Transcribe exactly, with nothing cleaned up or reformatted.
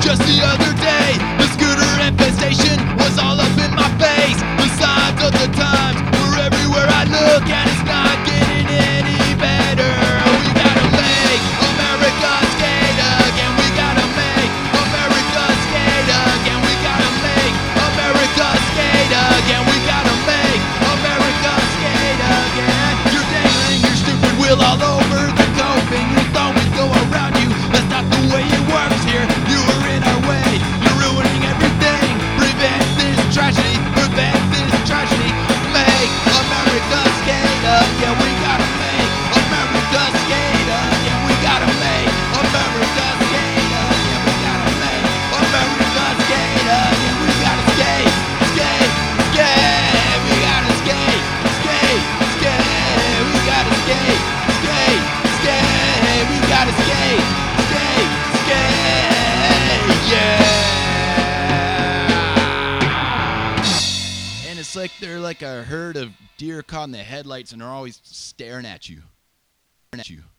Just the other day, the scooter infestation was all up in my face. The signs of the times were everywhere I look, and it's not getting any better. We gotta make America skate again. We gotta make America skate again. We gotta make America skate again. We gotta make America skate again. You're dangling your stupid wheel all over the coping. You thought we'd go around you. That's not the way it works here. You are in our way. You're ruining everything. Prevent this tragedy. Prevent this tragedy. Make America skate again. We gotta make America skate again. We gotta make America skate again. We gotta make America skate again. We gotta skate, skate, skate. We gotta skate, skate, skate. We gotta skate, skate, skate. We gotta skate, skate, skate. Yeah. And it's like they're like a herd of deer caught in the headlights, and they're always staring at you. Staring at you.